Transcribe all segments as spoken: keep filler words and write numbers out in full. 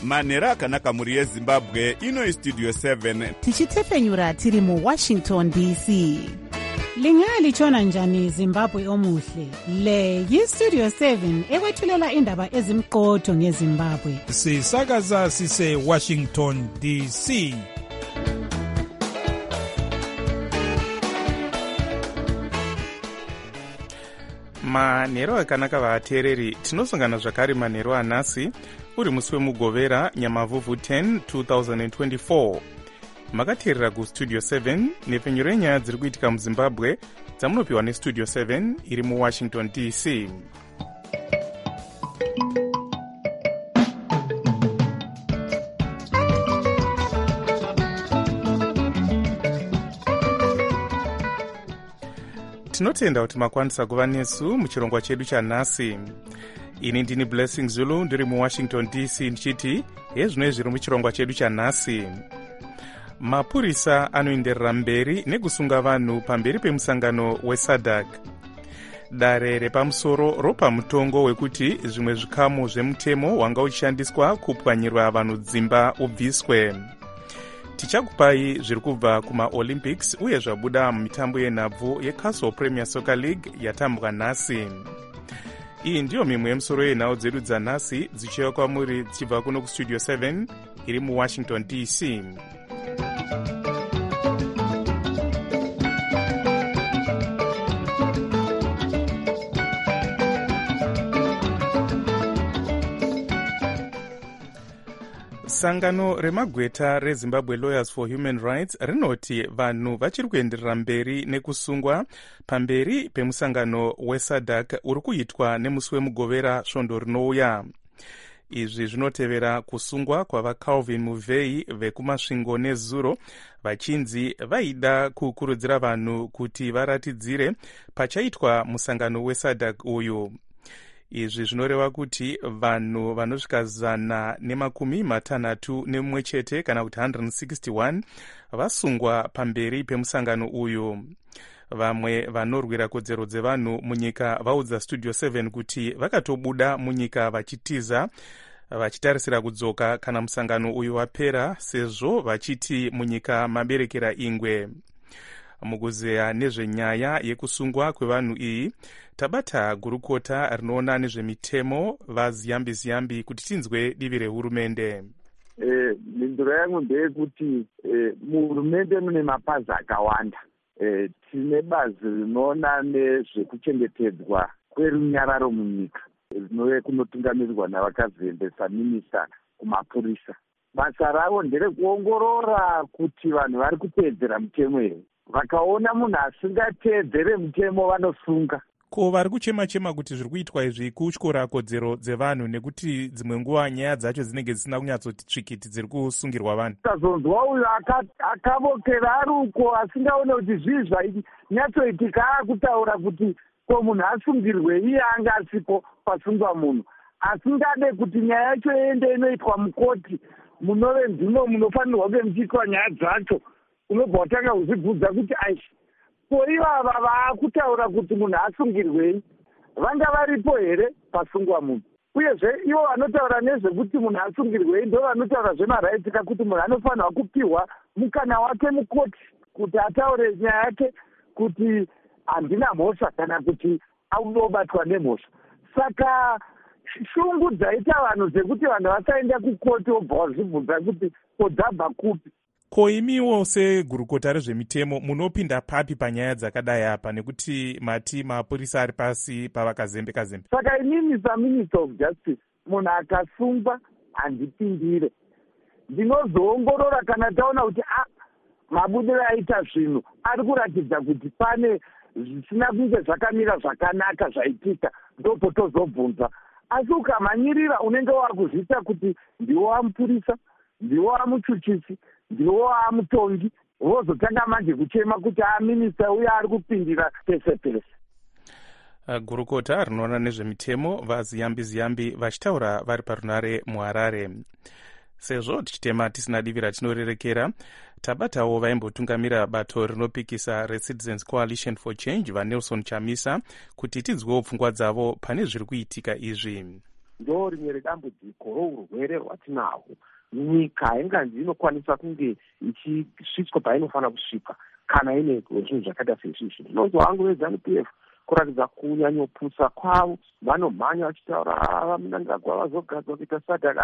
manhero akanaka mhuri yezimbabwe. Ino istudio seven tichitefenyura tiri muwashington D C. Lingalitshona njani Zimbabwe omuhle? Le yistudio seven ekwethulela indaba ezimqotho ngeZimbabwe. Sisakaza sise Washington D C. manhero akanaka vateereri, tinosongana zvakare manhero anhasi uri musi wemugovera nyamavhuvhu ten twenty twenty-four. Makateerera kustudio seven nepfenyuro yenyaya dziri kuitika muzimbabwe dzamunopiwa nestudio seven iri muwashington D C. Tinotenda kuti makwanisa kuva nesu muchirongwa chedu chanhasi. Ini ndini Blessing Zulu ndiri muwashington D C ndichiti hezvino zviri muchirongwa chedu chanhasi. Mapurisa anoenderera mberi nekusunga vanhu pamberi pemusangano weSADC. Dare repamusoro ropa mutongo wekuti zvimwe zvikamu zvemutemo wanga uchishandiswa kupwanyirwa vanhu dzimba ubviswe. Tichakupai zviri kubva kumaolympics uye zvabuda mumitambo yenhabvu yeCastle Premier Soccer League yatambwa nhasi. Iyi ndiyo mimwe yemusoro yenhau dzedu dzanhasi dzichiuya kwamuri dzichibva kuno kustudio seven iri muwashington D C. Sangano remagweta reZimbabwe Lawyers for Human Rights rinoti vanhu vachiri kuenderera mberi nekusungwa pamberi pemusangano weSADC uri kuitwa nemusi wemugovera svondo rinouya. Izvi zvinotevera kusungwa kwavaCalvin Muvei vekumasvingo nezuro vachinzi vaida kukurudzira vanhu kuti varatidzire pachaitwa musangano weSADC uyu. Izvi zvinoreva kuti vanhu vanosvika zana nemakumi matanhatu nemumwe chete kana kuti one hundred sixty-one vasungwa pamberi pemusangano uyu. Vamwe vanorwira kodzero dzevanhu munyika vaudza studio seven kuti vakatobuda munyika vachitiza vachitarisira kudzoka kana musangano uyu wapera, sezvo vachiti munyika maberekera ingwe. Mukuzeya nezvenyaya yekusungwa kwevanhu iyi tabata gurukota rinoona nezvemitemo vaZiyambi Ziyambi kuti tinzwe divi rehurumende. Eh, mhinduro yangu ndeyekuti eh, muhurumende mune mapazi akawanda. Eh, tine bazi rinoona nezvekuchengetedzwa kwerunyararo munyika rinove kunotungamirirwa navakazembesa minista kumapurisa. Basa ravo nderekuongorora kuti vanhu vari kuteedzera mutemo here. Vakaona munhu asingateedzere mutemo vanosunga. Ko vari kuchema-chema kuti zviri kuitwa izvi kutyora kodzero dzevanhu nekuti dzimwe nguva nyaya dzacho dzinenge dzisina kunyatsoti tsvikiti dziri kusungirwa vanhu. Tazonzwa uyu akavokera ari uko asingaone kuti zvii zvainyatsoitika akutaura kuti ko munhu asungirwe iye anga asipo pasungwa munhu. Asingade kuti nyaya yacho iende inoitwa mukoti munove ndimo munofanirwa kunge muchiitwa nyaya dzacho. Unobva watanga kuzvibvunza kuti aishi ko ivava vaakutaura kuti munhu asungirwei vanga varipo here pasungwa munhu? Uyezve ivo vanotaura nezvekuti munhu asungirwei ndo vanotaura zvemaraitika kuti munhu anofanirwa kupiwa mukana wake mukoti kuti ataure nyaya yake kuti handina mhosva kana kuti aunobatwa nemhosva. Saka shungu dzaita vanhu dzekuti vanhu vasaenda kukoti wobva wazvibvunza kuti kodzabva kupi. Ko imiwo segurukota rezvemitemo munopinda papi panyaya dzakadai apa nekuti mati mapurisa ari pasi pavakazembe-kazembe? Saka inini saminister of justice munhu akasungwa handipindire. Ndinozoongorora kana taona kuti ah, mabudiro aita zvinhu ari kuratidza kuti pane zvisina kunge zvakamira zvakanaka zvaitika, ndopo tozobvunza. Asi ukamhanyirira unenge wakuzviita kuti ndiwo wamupurisa, ndiwo wamuchuchisi, ndiwo wamutongi, vozotanga manje kuchema kuti aminista uya ari kupindira pese pese. Gurukota rinoona nezvemitemo vaZiyambi Ziyambi vachitaura vari parunare muHarare. Sezvo tichitema tisina divi ratinorerekera, tabatawo vaimbotungamira bato rinopikisa reCitizens Coalition for Change vaNelson Chamisa kuti tinzwewo pfungwa dzavo pane zviri kuitika izvi. ndo rimwe redambudziko rourwere rwatinahwo. Nyika hainganzi inokwanisa kunge ichisvitswa painofanira kusvika kana ine zvinhu zvakaita seizvizvi. Ndinonzwa hangu veZANU-P F kuratidza kunyanyopusa kwavo, vanomhanya vachitaura vamunangagwa vazogadzwa kuita sadhaki.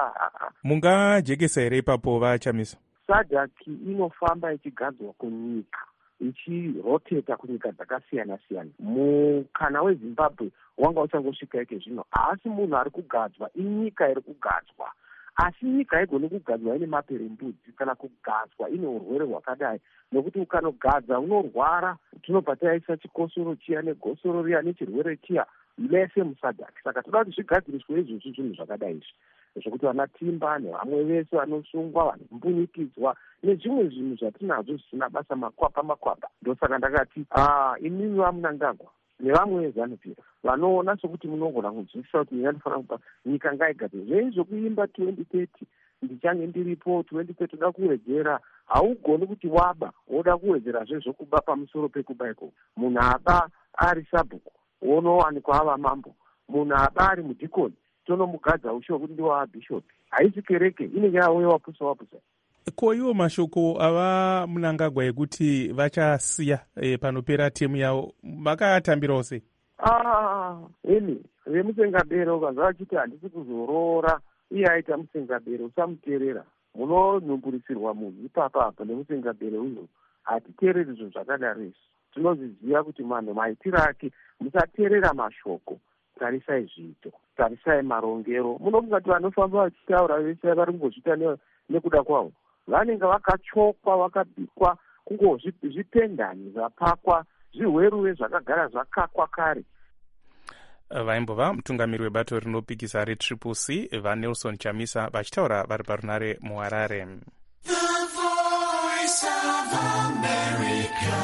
Mungajekesa here ipapo vaChamisa? Sadhaki inofamba ichigadzwa kunyika, ichiroteta kunyika dzakasiyana siyana. Mukana weZimbabwe wanga uchangosvika ike zvino, asi munhu ari kugadzwa inyika iri kugadzwa. Asi nyika haigoni kugadzwa ine maperembudzi kana kugadzwa ine urwere hwakadai, nokuti ukanogadza unorwara. Tinobva taisa chikosoro chiya negosoro riya nechirwere chiya mese musadhaki. Saka toda kuti zvigadziriswe izvozvi zvinhu zvakadai izvi, zvokuti vana Timba nevamwe vese vanosungwa, vanombunyikidzwa nezvimwe zvinhu zvatinazvo zvisina basa, makwapa makwapa. Ndosaka ndakati imimi vamunangagwa nevamwe veZANU-P F vanoona sokuti munogona kunzwisisa kuti nyika inofanira kupa nyika ngaigadzwe. Zvei zvokuimba twenty thirty ndichange ndiripo twenty thirty toda kuwedzera, haugoni kuti waba woda kuwedzerazve zvokuba pamusoro pekuba iko. Munhu aba ari sabhuku unowanikwa ava mambo, munhu aba ari mudhikoni tonomugadza ushiwo kuti ndiwo abhishopi. Haisi kereke, inenge yauya wapusa wapusa. Ko iwo mashoko ava Munangagwa ekuti vachasiya e, panopera temu yavo, vakatambirawo sei? Ah, eni vemusengabere ukanzwa vachiti handisi kuzorora iye aita musengabere usamuteerera. Munonhumburisirwa munhu ipapa apa nemusengabere uyu. Hatiteereri zvinhu zvakadaro izvi. Tinozviziva kuti manhu maitiro ake, musateerera mashoko, tarisai zviito, tarisai marongero. Munongati vanofamba vachitaura vese vari kungozviita nekuda kwavo, vanenge vakachokwa, vakabikwa, kungozvipendani zvapakwa, zvihweruve zvakagara zvakakwa kare. Vaimbova mutungamiri webato rinopikisa reTriple C vaNelson Chamisa vachitaura vari parunare muHarare. The Voice of America,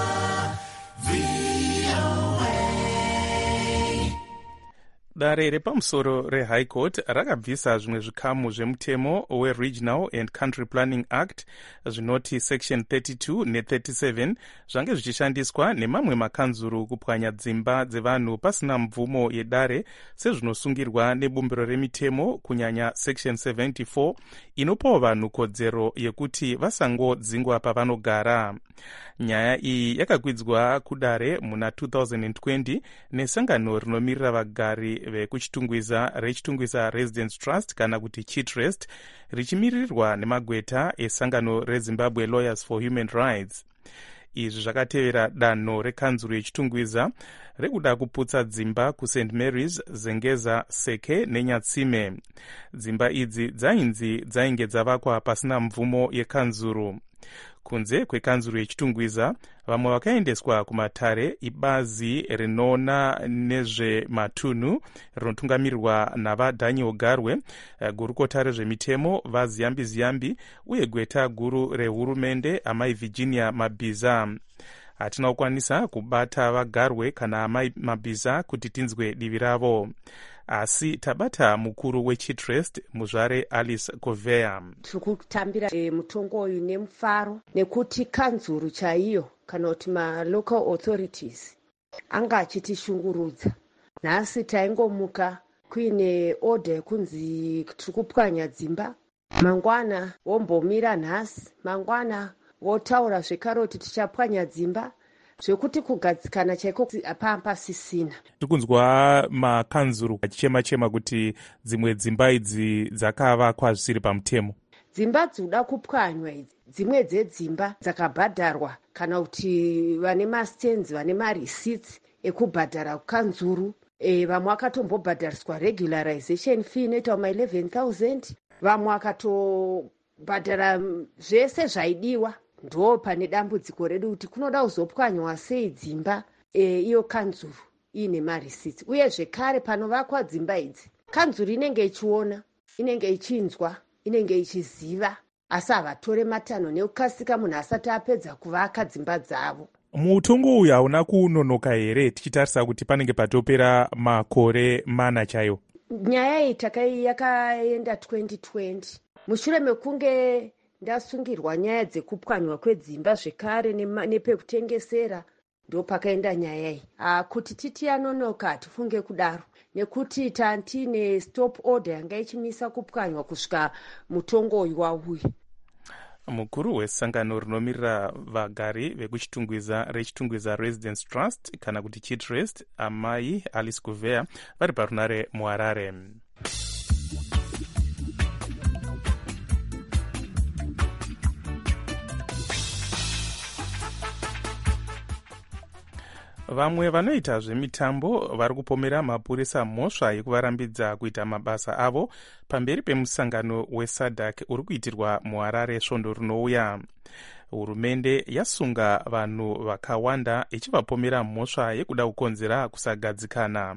V O A. Dare repamusoro reHigh Court rakabvisa zvimwe zvikamu zvemutemo weRegional and Country Planning Act zvinoti section thirty-two ne-thirty-seven zvange zvichishandiswa nemamwe makanzuru kupwanya dzimba dzevanhu pasina mvumo yedare sezvinosungirwa nebumbiro remitemo, kunyanya section seventy-four inopawo vanhu kodzero yekuti vasangodzingwa pavanogara. Nyaya iyi yakakwidzwa kudare muna two thousand twenty nesangano rinomirira vagari vekuchitungwiza rechitungwiza Residence Trust kana kuti Chitrust, richimirirwa nemagweta esangano reZimbabwe Lawyers for Human Rights. Izvi zvakatevera danho rekanzuru yechitungwiza rekuda kuputsa dzimba kuSaint Mary's, Zengeza, Seke neNyatsime. Dzimba idzi dzainzi dzainge dzavakwa pasina mvumo yekanzuru. Kunze kwekanzuru yechitungwiza, vamwe vakaendeswa kumatare ibazi rinoona nezvematunhu rinotungamirirwa navaDaniel Garwe, gurukota rezvemitemo vaZiyambi Ziyambi uye gweta guru rehurumende amai Virginia Mabhiza. Hatina kukwanisa kubata vaGarwe kana amai Mabhiza kuti tinzwe divi ravo, asi tabata mukuru weChitrust muzvare Alice Govea. Tiri kutambira e, mutongo uyu nemufaro nekuti kanzuru chaiyo kana kuti malocal authorities anga achitishungurudza. Nhasi taingomuka kuine order yekunzi tiri kupwanya dzimba, mangwana wombomira nhasi, mangwana wotaura zvekare kuti tichapwanya dzimba, zvekuti kugadzikana chaiko hapaa pasisina. Tikunzwa makanzuru achichema-chema kuti dzimwe dzimba idzi dzakavakwa zvisiri pamutemo. Dzimba dzinoda kupwanywa idzi, dzimwe dzedzimba dzakabhadharwa kana kuti vane mastenzi, vane mareceipts ekubhadhara kukanzuru. E, vamwe vakatombobhadhariswa regularization fee inoita ma eleven thousand, vamwe vakatobhadhara zvese zvaidiwa. Ndo pane dambudziko redu kuti kunoda kuzopwanywa sei dzimba e, iyo kanzuru ine mareceipts. Uye zvekare panovakwa dzimba idzi, kanzuru inenge ichiona, inenge ichinzwa, inenge ichiziva, asi havatore matanho nekukasika munhu asati apedza kuvaka dzimba dzavo. Mutongo uyu hauna kunonoka here tichitarisa kuti panenge patopera makore mana chaiwo? Nyaya iyi takai yakaenda twenty twenty mushure mekunge ndasungirwa nyaya dzekupwanywa kwedzimba zvekare nepekutengesera, ndo pakaenda nyaya iyi. Ah, kuti titi yanonoka hatifunge kudaro. nekuti tantine stop order yanga ichimisa kupwanywa kusvika mutongo uyu wauya. Mukuru wesangano rinomirira vagari vekuchitungwiza rechitungwiza Residence Trust kana kuti Chitrust, amai Alice Kuvea, vari parunare muHarare. Vamwe vanoita zvemitambo vari kupomera mapurisa mhosva yekuvarambidza kuita mabasa avo pamberi pemusangano wesadhak uri kuitirwa muHarare svondo rinouya. Hurumende yasunga vanhu vakawanda ichivapomera mhosva yekuda kukonzera kusagadzikana.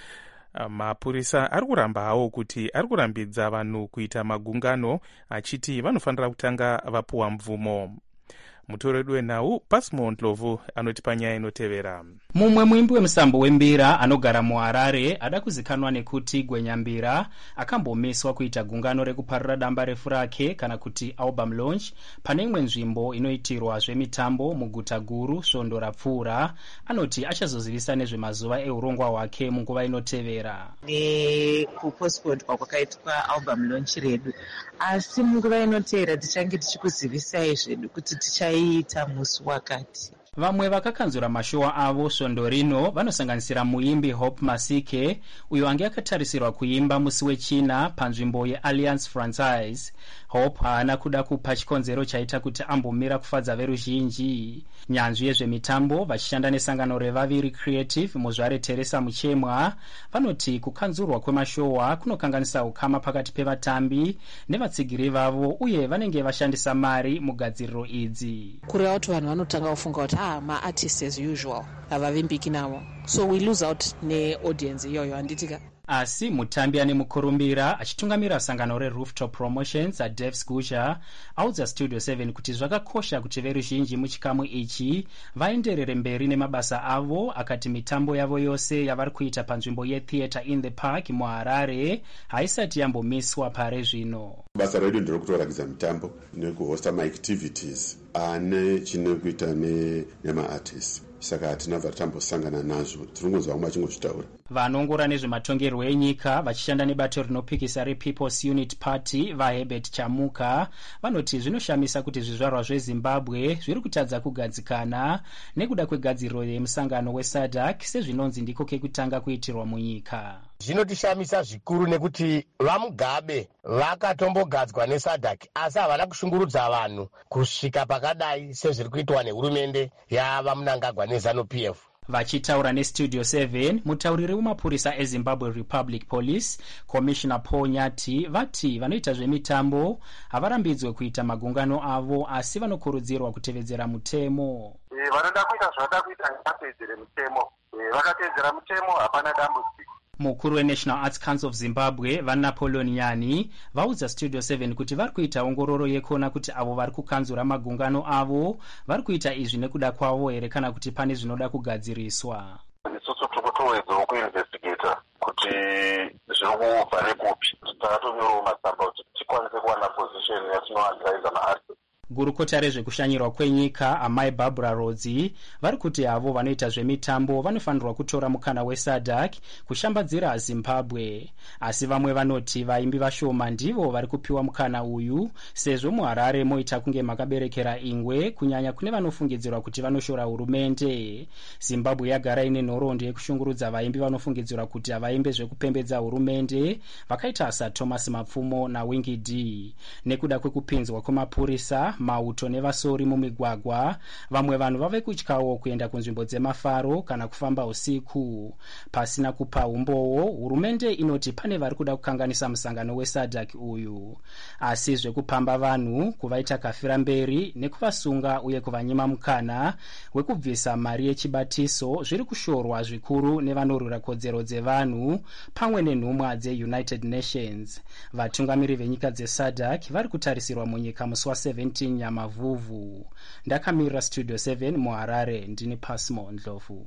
Mapurisa ari kuramba hawo kuti ari kurambidza vanhu kuita magungano achiti vanofanira kutanga vapuwa mvumo. Mutoredu wenhau Pasmo Ndlovu anoti panyaya inotevera. Mumwe muimbi wemusambo wembira anogara muHarare ada kuzikanwa nekuti Gwenyambira akambomiswa kuita gungano rekuparura damba refu rake kana kuti album launch pane imwe nzvimbo inoitirwa zvemitambo muguta guru svondo rapfuura. Anoti achazozivisa nezvemazuva eurongwa hwake munguva inotevera. Nekupostponedwa kwakaitwa album launch redu, asi munguva inotevera tichange tichikuzivisai zvedu kuti tichaita musi wakati. Vamwe vakakanzura mashowa avo svondo rino vanosanganisira muimbi Hope Masike, uyo ange akatarisirwa kuimba musi wechina panzvimbo yeAlliance Franchise. Hope haana kuda kupa chikonzero chaita kuti ambomira kufadza veruzhinji. Nyanzvi yezvemitambo vachishanda nesangano revaviri Creative muzvare Teresa Muchemwa vanoti kukanzurwa kwemashowa kunokanganisa ukama pakati pevatambi nevatsigiri vavo, uye vanenge vashandisa mari mugadziriro idzi. Kureva kuti vanhu vanotanga kufunga kuti ah ma-artists as usual havavimbiki navo, so we lose out ne-audience iyoyo handitika. Asi mutambi ane mukurumbira achitungamira sangano reRooftop Promotions aDevs Gusha audza Studio seven kuti zvakakosha kuti veruzhinji muchikamu ichi vaenderere mberi nemabasa avo. Akati mitambo yavo yose yavari kuita panzvimbo yeTheatre in the Park muHarare haisati yambomiswa pare zvino. Basa redu nderokutorakidza mitambo nekuhosta maactivities ane chinokuita nema-artists. Saka hatina vatambosangana nazvo, tiringonzwa umwe achingozvitaura. Vanongora nezvematongerwo enyika vachishanda nebato rinopikisa rePeople's Unity Party vaHerbert Chamuka vanoti zvinoshamisa kuti zvizvarwa zveZimbabwe zviri kutadza kugadzikana nekuda kwegadziriro yemusangano wesadhak sezvinonzi ndiko kekutanga kuitirwa munyika. Zvinotishamisa zvikuru nekuti vaMugabe vakatombogadzwa nesadhak asi havana kushungurudza vanhu kusvika pakadai sezviri kuitwa nehurumende yavaMnangagwa neZanu-P F. Vachitaura neStudio seven, mutauriri wemapurisa eZimbabwe Republic Police, Commissioner Paul Nyati, vati vanoita zvemitambo havarambidzwe kuita magungano avo asi vanokurudzirwa kutevedzera mutemo. E, vanoda kuita zvavada kuita ngavatevedzere mutemo. E, vakatevedzera mutemo hapana dambudziko. Mukuru weNational Arts Council of Zimbabwe vaNapoleon Nyani vaudza Studio seven kuti vari kuita ongororo yekuona kuti avo vari kukanzura magungano avo vari kuita izvi nekuda kwavo here kana kuti pane zvinoda kugadziriswa. Isusu tikutoedzawo kuinvestigata kuti zviri kubva nekupi. Takatonyorawo matsamba kuti tikwanise kuwana position yatinoadvisa maartists. Gurukota rezvekushanyirwa kwenyika amai Barbara Rodzi vari kuti avo vanoita zvemitambo vanofanirwa kutora mukana wesadhak kushambadzira Zimbabwe, asi vamwe vanoti vaimbi vashoma ndivo vari kupiwa mukana uyu sezvo muHarare moita kunge makaberekera ingwe kunyanya kune vanofungidzirwa kuti vanoshora hurumende. Zimbabwe yagara ine nhoroondo yekushungurudza vaimbi vanofungidzirwa kuti havaimbe zvekupembedza hurumende vakaita saThomas Mapfumo naWingy D. Nekuda kwekupinzwa kwemapurisa, mauto nevasori mumigwagwa, vamwe vanhu vave kutyawo kuenda kunzvimbo dzemafaro kana kufamba usiku. Pasina kupa umbowo, hurumende inoti pane vari kuda kukanganisa musangano wesadhak uyu. Asi zvekupamba vanhu kuvaita kafira mberi nekuvasunga uye kuvanyima mukana wekubvisa mari yechibatiso zviri kushorwa zvikuru nevanorwira kodzero dzevanhu pamwe nenhumwa dzeUnited Nations. Vatungamiri venyika dzesadhak vari kutarisirwa munyika musi wa17 Nyamavhuvhu. Ndakamirira Studio seven muHarare, ndini Pasmo Ndlovu.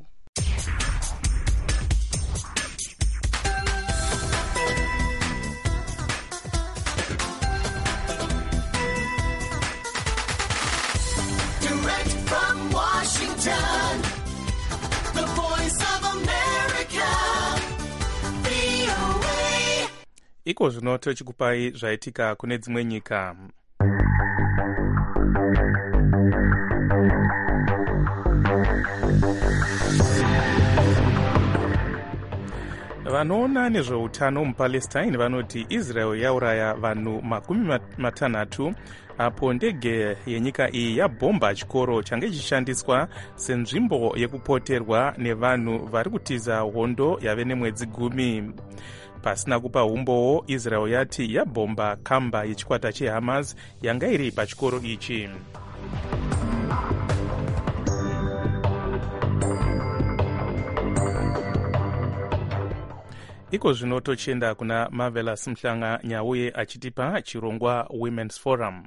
Direct from Washington, the voice of America, V iko zvino tochikupai zvaitika kune dzimwe nyika. vanoona nezveutano mupalestine vanoti israel yauraya vanhu makumi matanhatu apo ndege yenyika iyi yabhomba chikoro change chichishandiswa senzvimbo yekupoterwa nevanhu vari kutiza hondo yave nemwedzi gumi. Pasina kupa umbowo, Israel yati yabhomba kamba yechikwata cheHamas yanga iri pachikoro ichi. Iko zvino tochenda kuna Marvelous Mhlanga Nyauye achitipa chirongwa Women's Forum.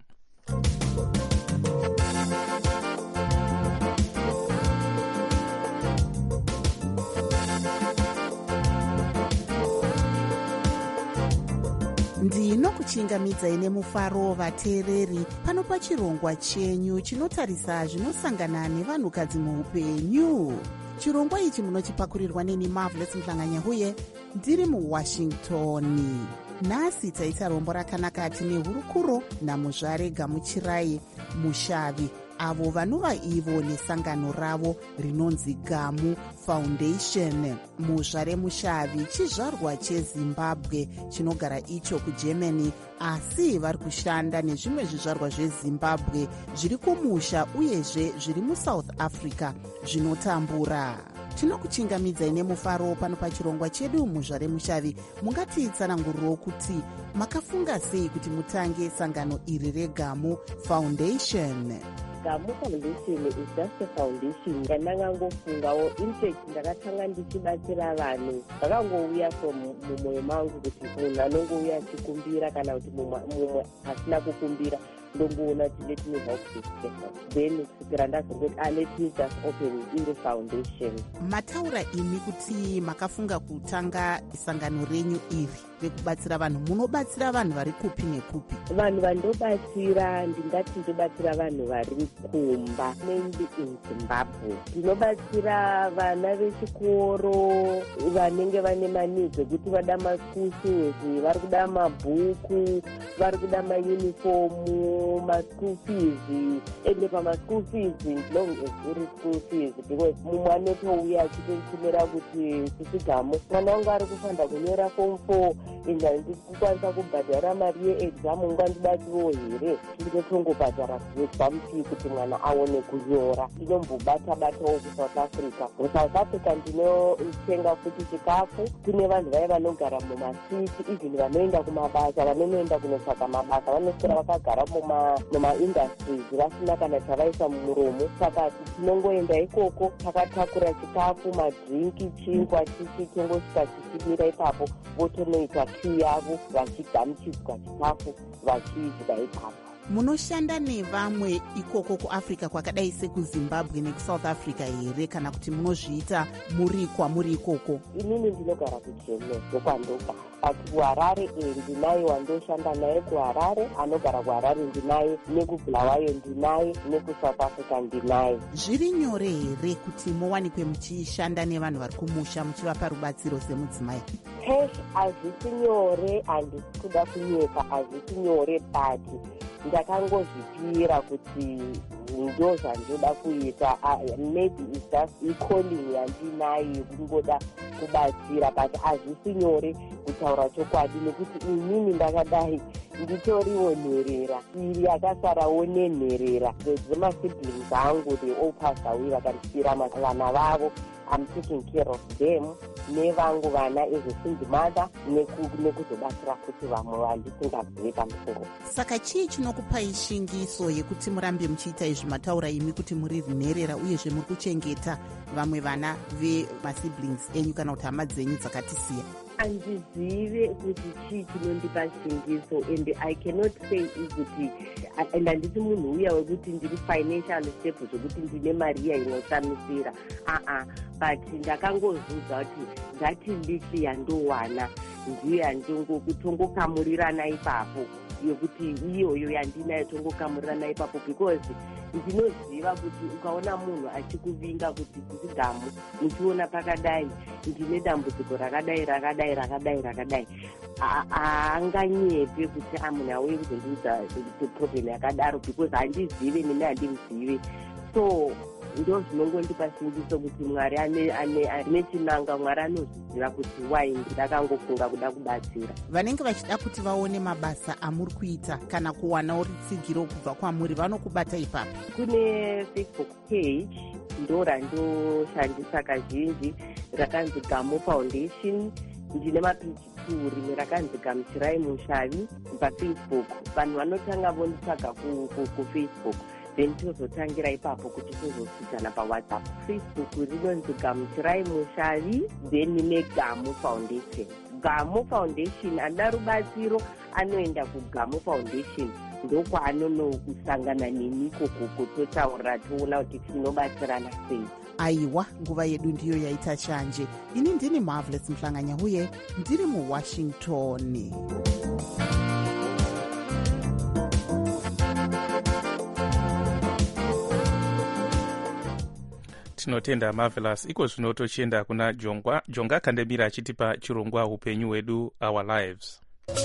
ndinokuchingamidzai nemufaro vateereri pano pachirongwa chenyu chinotarisa zvinosangana nevanhukadzi muupenyu. Chirongwa ichi munochipakurirwa neni Marvelous Mhlanga Nyauye ndiri muWashington. Nhasi taita rombo rakanaka tine hurukuro naMuzvare Gamuchirai Mushavi, avo vanova ivo nesangano ravo rinonzi Gamu Foundation. Muzvare Mushavi chizvarwa cheZimbabwe chinogara icho kuGermany, asi vari kushanda nezvimwe zvizvarwa zveZimbabwe zviri kumusha uyezve zviri muSouth Africa zvinotambura. Tinokuchingamidzai nemufaro pano pachirongwa chedu. Muzvare Mushavi, mungatitsananguriro kuti makafunga sei kuti mutange sangano iri reGamu Foundation? Gamu Foundation is just a foundation yandangangofungawo interest ndakatanga ndichibatsira vanhu vakangouya from mumwoyo mangu kuti munhu anongouya achikumbira kana kuti mumwe asina kukumbira ndongoona kuti let me help this person, then kusvikira ndazongoti ah let me just open iri foundation. Mataura imi kuti makafunga kutanga sangano renyu iri rekubatsira vanhu. Munobatsira vanhu vari kupi nekupi? Vanhu vandobatsira ndingati ndobatsira vanhu vari kumba mainly in Zimbabwe. Ndinobatsira vana vechikoro vanenge vane manidzi ekuti vada maschool fees, vari kuda mabhuku, vari kuda maunifomu, maschool fees, ende pamaschool fees long as uri school fees, because mumwe anotouya achitochimera kuti sisigamu mwana wangu ari kufanda kunyora form four enda ndikukwanisa kubhadhara mari yeexam, ungandibatiwo here ndinotongobhadhara exam fee kuti mwana aone kunyora. Ndinombobata-batawo kuSouth Africa. MuSouth Africa ndinotenga futi chikafu. Kune vanhu vaye vanogara mumasiti, even vanoenda kumabasa, vanonoenda kunotsvaka mabasa, vanoswera vakagara mumaindustries vasina kana chavaisa mumuromo. Saka tinongoenda ikoko takatakura chikafu, madrinki, chingwa, chichi tongosvika tichimira ipapo votonoita kiu yavo vachigamuchidzwa chikafu vachidya ipapo. Munoshanda nevamwe ikoko kuAfrica kwakadai sekuZimbabwe nekuSouth Africa here kana kuti munozviita muri kwamuri ikoko? Inini ndinogara kuGermany ndokwandogara, but kuHarare ndinaye wandoshanda naye kuHarare, anogara kuHarare ndinaye, nekubulawayo ndinaye, nekuSouth Africa ndinaye. Zviri nyore here kuti muwanikwe muchishanda nevanhu vari kumusha muchivapa rubatsiro semudzimai? Cash hazvisi nyore, handisi kuda kunyeka, hazvisi nyore, but ndakangozvipira kuti ndo zvandoda kuita. Maybe it's just icalling yandinayo yekungoda kubatsira, but hazvisi nyore kutaura chokwadi, nekuti inini ndakadai nditoriwo nherera, iri yakasarawo nenherera. Dzemasiblings angu they all passed away, vakandisira vana vavo. I'm taking care of them nevangu vana as a single mother nekuzobatsira kuti vamwe vandisingazive pamusoro. Saka chii chinokupai shingiso yekuti murambe muchiita izvi mataura imi kuti muri nherera uyezve muri kuchengeta vamwe vana vemasiblings enyu kana kuti hama dzenyu dzakatisiya? Andizive kuti chii chinondipa shingiso, and I cannot say kuti and handisi munhu uya wekuti ndiri financial stable zvokuti ndine mari iya inoshamisira aa, but ndakangozudza kuti ndati ndichi yandowana ndiyo yandingokutongokamurirana ipapo, yokuti iyoyo yandinayo tongokamurirana ipapo, because ndinoziva kuti ukaona munhu achikuvinga kuti tisi gamu muchiona pakadai ndine dambudziko rakadai rakadai rakadai rakadai haanganyepe kuti amunhu auye kuzondiudza problem yakadaro because handizive nemi handimuzive. So ndo zvinongondipa simbiso kuti mwari ane chinanga, mwari anozviziva kuti wai ndakangofunga kuda kubatsira. Vanenge vachida kuti vaone mabasa amuri kuita kana kuwanawo rutsigiro kubva kwamuri vanokubata ipapo? Kune Facebook page ndo randoshandisa kazhinji rakanzi Gamo Foundation. Ndine mapage two rimwe rakanzi Gamuchirai Mushavi paFacebook. Vanhu vanotanga vonditsvaga kuFacebook then tozotangira ipapo kuti tozosvidzana pawhatsapp. Facebook rinonzi Gamuchirai Mushavi then neGamo Foundation. Gamo Foundation ana rubatsiro anoenda kuGamo Foundation ndokwaanonosangana nemi ikoko totaura toona kuti tinobatsirana sei. Aiwa, nguva yedu ndiyo yaita chanje. Ini ndini Marvelous Mhlanganya uye ndiri muWashington. Tinotenda Marvelous. Iko zvino tochienda kuna Jonga. Jonga Kandemira achitipa chirongwa upenyu hwedu, Our Lives.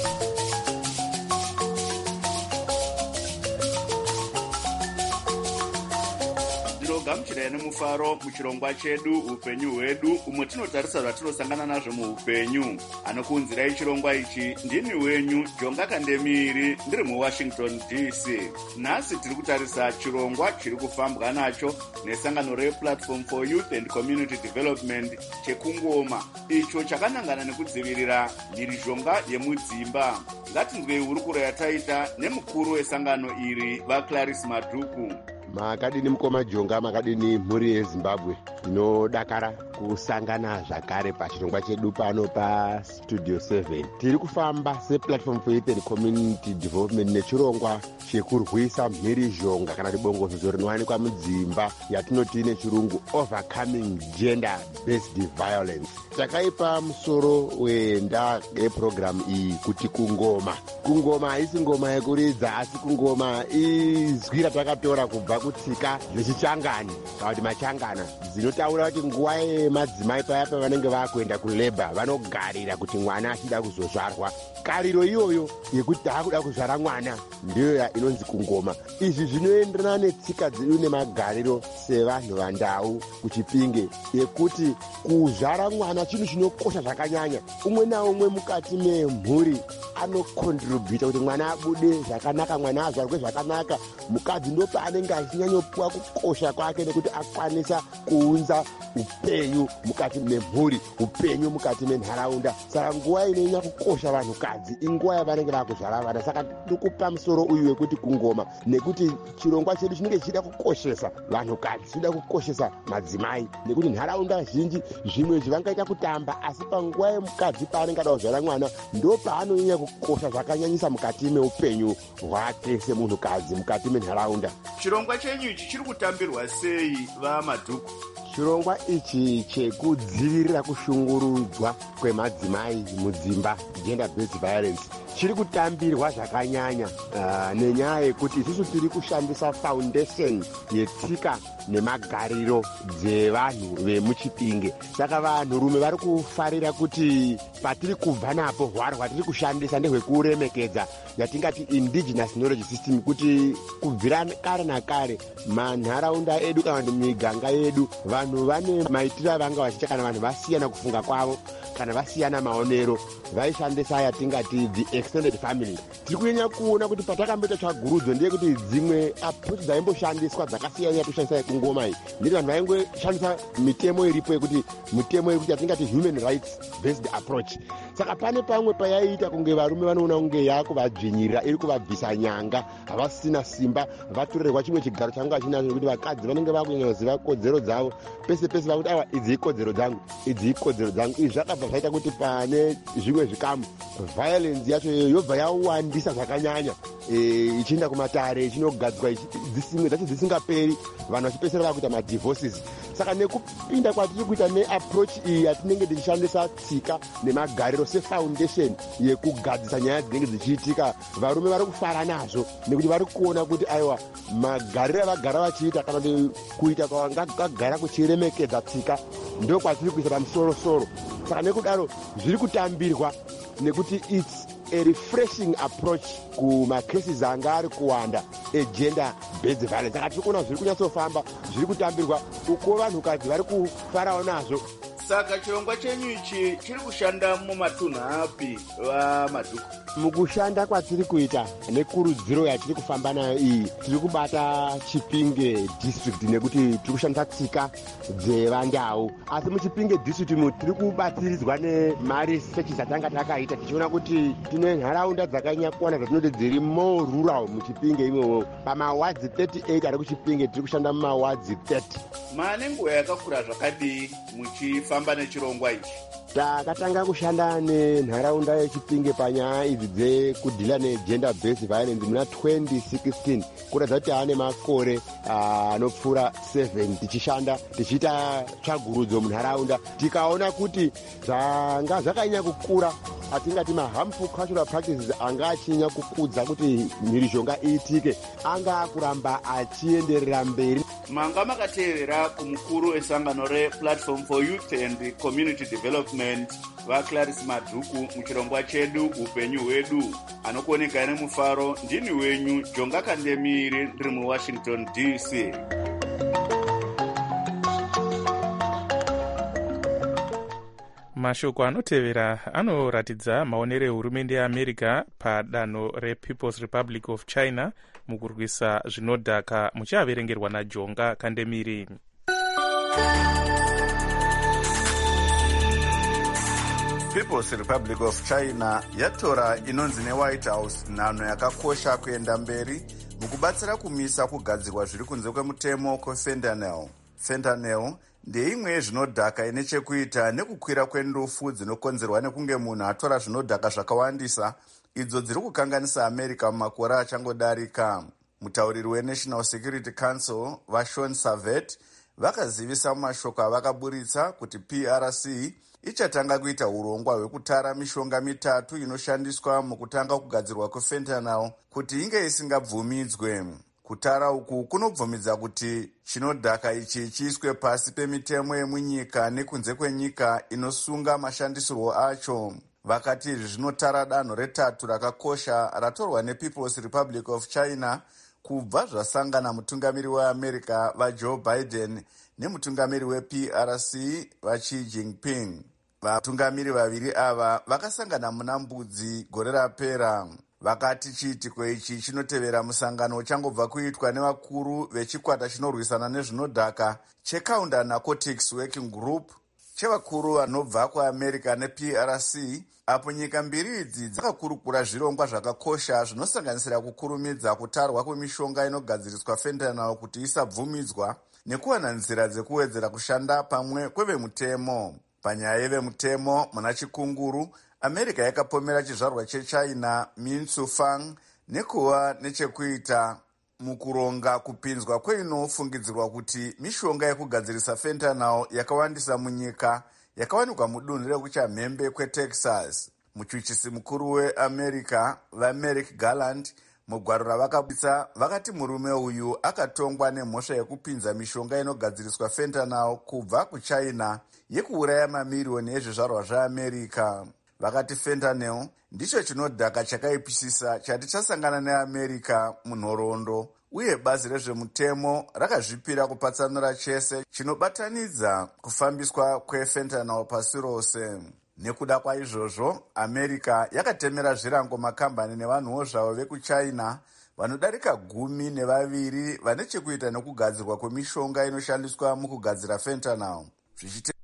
Gamuchirai nemufaro muchirongwa chedu upenyu hwedu, umwe tinotarisa zvatinosangana nazvo muupenyu. Anokuunzirai chirongwa ichi ndini wenyu Jonga Kandemiri, ndiri muWashington D C. Nhasi tiri kutarisa chirongwa chiri kufambwa nacho nesangano rePlatform for Youth and Community Development chekungoma, icho chakanangana nekudzivirira mhirizhonga yemudzimba. Ngatinzwei hurukuro yataita nemukuru wesangano iri, vaClarice Madhuku. Makadini mukoma Jonga, makadini mhuri yeZimbabwe. Tinodakara kusangana zvakare pachirongwa chedu pano paStudio seven. Tiri kufamba sePlatform for Youth and Community Development nechirongwa chekurwisa mhirizhonga kana kuti bongozozo rinowanikwa mudzimba yatinoti nechirungu Overcoming Gender Based Violence. Takaipa musoro wenda yeprogram iyi kuti kungoma. Kungoma haisi ngoma yekuridza, asi kungoma izwi ratakatora kubva kutsika zvechichangani kana kuti machangana dzinotaura kuti nguva yemadzimai paya pavanenge vakuenda kuleba vanogarira kuti mwana achida kuzozvarwa. Kariro iyoyo yekuti taakuda kuzvara mwana ndiyo inonzi kungoma. Izvi zvinoenderana netsika dzedu nemagariro sevanhu vandau kuChipinge yekuti kuzvara mwana chinhu chinokosha zvakanyanya. Umwe naumwe mukati memhuri anokontributa kuti mwana abude zvakanaka, mwana azvarwe zvakanaka. Mukadzi ndo paanenge achinyanyopuwa kukosha kwake nekuti akwanisa kuunza upenyu mukati memhuri, upenyu mukati menharaunda. Saka nguva inonyanya kukosha vanhukadzi inguva yavanenge vakuzvara vana. Saka tikupa musoro uyu wekuti kungoma, nekuti chirongwa chedu chinenge chichida kukoshesa vanhukadzi, chichida kukoshesa madzimai, nekuti nharaunda zhinji zvimwe zvivangaita kutamba, asi panguva yemukadzi paanenge ada kuzvara mwana ndo paanonyanya kukosha zvakanyanyisa mukati meupenyu hwake semunhukadzi mukati menharaunda. Chirongwa chenyu ichi chiri kutambirwa sei, vaMadhuku? Chirongwa ichi chekudzivirira kushungurudzwa kwemadzimai mudzimba, gender based violence, chiri kutambirwa zvakanyanya uh, nenyaya yekuti isusu tiri kushandisa foundation yetsika nemagariro dzevanhu vemuChipinge. Saka vanhurume vari kufarira kuti patiri kubva napo hwaro hwatiri kushandisa ndehwekuremekedza yatingati indigenous knowledge system, kuti kubvira kare nakare manharaunda edu kana kuti miganga yedu vanhu vane maitiro avanga vachiita kana vanhu vasiyana kufunga kwavo kana vasiyana maonero vaishandisa yatingati the extended family. Tiri kunyanya kuona kuti patakamboita tsvagurudzo ndeye kuti dzimwe approach dzaimboshandiswa dzakasiyana yatushandisa yekungoma iyi ndiri vanhu vaingoshandisa mitemo iripo yekuti mitemo yekuti yatingati human rights based approach. Saka pane pamwe payaiita kunge varume vanoona kunge yakuvadzvinyirira, iri kuvabvisa nyanga, havasina simba, vatorerwa chimwe chigaro changa chinacho kuti vakadzi vanenge vakunyaziva kodzero dzavo pese pese vakuti awa idzi ikodzero dzangu, idzi ikodzero dzangu. Izvi zvakabva zvaita kuti pane zvimwe zvikamu violence yacho yobva yawandisa zvakanyanya ichienda kumatare ichinogadzwa dzimwe dzacho dzisingaperi, vanhu vachipesera vakuita madivorces. Saka nekupinda kwatiri kuita neapproach iyi yatinenge tichishandisa tsika nemagariro sefoundation yekugadzisa nyaya dzinenge dzichiitika, varume vari kufara nazvo nekuti vari kuona kuti aiwa magariro avagara vachiita kana kuita kwavangagara kuchiremekedza tsika ndo kwatiri kuisa pamusorosoro. Saka nekudaro zviri kutambirwa nekuti its a refreshing approach kumacases anga ari kuwanda egender based violence. Saka tiri kuona zviri kunyatsofamba, zviri kutambirwa uko vanhukadzi vari kufarawo nazvo. Saka chirongwa chenyu ichi chiri kushanda mumatunhu api vamadhuku? Mukushanda kwatiri kuita nekurudziro yatiri kufamba nayo iyi, tiri kubata Chipinge district nekuti tiri kushandisa tsika dzevandau, asi muChipinge district mu tiri kubatiridzwa nemari searches dzatanga takaita tichiona kuti tine nharaunda dzakanyanya kuwana dzatinoti dziri more rural muChipinge imomo. Pamawadzi thirty-eight ari kuChipinge tiri kushanda mumawadzi thirty. Mane nguva yakakura zvakadii muchifamba nechirongwa ichi? Takatanga kushanda nenharaunda yeChipinge panyaya idzi dzekudhila negender based violence muna twenty sixteen, kuratidza kuti ane makore anopfuura seven tichishanda tichiita tsvagurudzo munharaunda, tikaona kuti zvanga zvakanyanya kukura atingati maharmful cultural practices anga achinyanya kukudza kuti mhirizhonga iitike, anga akuramba achienderera mberi. Manga makateerera kumukuru esangano rePlatform for Youth and Community Development vaClarisse Madhuku muchirongwa chedu upenyu hwedu. Anokuoneka nemufaro ndini wenyu Jonga Kandemiri ndiri muWashington D C. Mashoko anotevera anoratidza maonero ehurumende yeAmerica padanho rePeople's Republic of China mukurwisa zvinodhaka, muchiaverengerwa naJonga Kandemiri. People's Republic of China yatora inonzi neWhite House nhano yakakosha kuenda mberi mukubatsira kumisa kugadzirwa zviri kunze kwemutemo kwefentanyl. Fentanyl ndeimwe yezvinodhaka ine chekuita nekukwira kwendufu dzinokonzerwa nekunge munhu atora zvinodhaka zvakawandisa, idzo dziri kukanganisa America mumakore achangodarika. Mutauriri weNational Security Council vaSean Savet vakazivisa mumashoko avakaburitsa kuti P R C ichatanga kuita urongwa hwekutara mishonga mitatu inoshandiswa mukutanga kugadzirwa kwefentanyl kuti inge isingabvumidzwe. Kutara uku kunobvumidza kuti chinodhaka ichi chiiswe pasi pemitemo yemunyika nekunze kwenyika inosunga mashandisirwo acho. Vakati izvi zvinotara danho retatu rakakosha ratorwa nePeople's Republic of China kubva zvasangana mutungamiri weAmerica vaJoe Biden nemutungamiri weP R C vaXi Jinping. Vatungamiri vaviri ava vakasangana muna Mbudzi gore rapera. Vakati chiitiko ichi chinotevera musangano uchangobva kuitwa nevakuru vechikwata chinorwisana nezvinodhaka cheCounter Narcotics Working Group chevakuru vanobva kuAmerica neP R C, apo nyika mbiri idzi dzakakurukura zvirongwa zvakakosha zvinosanganisira kukurumidza kutarwa kwemishonga inogadziriswa fentanyl kuti isabvumidzwa nekuwana nzira dzekuwedzera kushanda pamwe kwevemutemo. Panyaya yevemutemo muna chikunguru, America yakapomera chizvarwa cheChina Min Sufang nekuva nechekuita mukuronga kupinzwa kweinofungidzirwa kuti mishonga yekugadzirisa fentanyl yakawandisa munyika yakawanikwa mudunhu rekuchamhembe kweTexas. Muchuchisi mukuru weAmerica vaMerrick Garland mugwaro ravakabudisa vakati murume uyu akatongwa nemhosva yekupinza mishonga inogadziriswa fentanyl kubva kuChina yekuuraya mamiriyoni ezvizvarwa zveAmerica. Vakati fentanyl ndicho chinodhaka chakaipisisa chati chasangana neAmerica munhoroondo, uye bazi rezvemutemo rakazvipira kupatsanura chese chinobatanidza kufambiswa kwefentanyl pasi rose. Nekuda kwaizvozvo, America yakatemera zvirango makambani nevanhuwo zvavo vekuChina vanodarika gumi nevaviri vane chekuita nekugadzirwa kwemishonga inoshandiswa mukugadzira fentanyl. Zvichite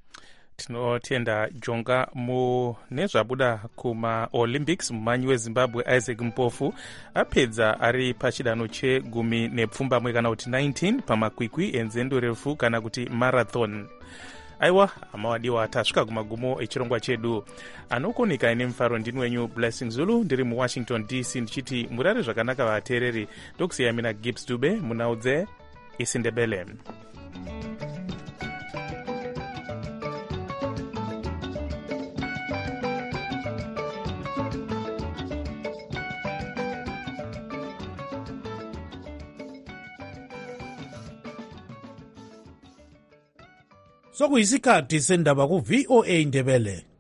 tinotenda Jonga. Mune zvabuda kumaolympics, mumanyi weZimbabwe Isaac Mpofu apedza ari pachidanho chegumi nepfumbamwe kana kuti nineteen pamakwikwi enzendo refu kana kuti marathon. aiwa amawadiwa tasvika kumagumo echirongwa chedu. Anokonika ine mufaro ndini wenyu Blessing Zulu ndiri muwashington D C ndichiti murare zvakanaka vateereri. Ndokusiya mina Gibbs Dube munaudze isindebele. sokuyisikhathi sendaba ku-V O A Ndebele.